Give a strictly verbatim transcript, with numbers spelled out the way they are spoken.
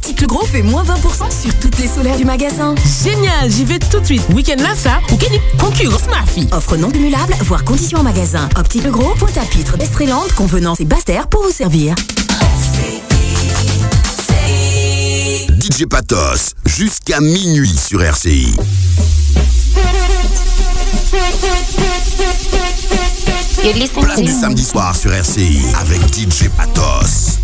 Optique Le Gros fait moins vingt pour cent sur toutes les solaires du magasin. Génial, j'y vais tout de suite. Week-end là, ça, ou quelle concurrence, ma fille. Offre non cumulable, voire conditions en magasin. Optique Le Gros, Pointe-à-Pitre, Estréland, Convenance et Basse-Terre pour vous servir. D J Patos, jusqu'à minuit sur R C I. Place du samedi soir sur R C I avec D J Patos.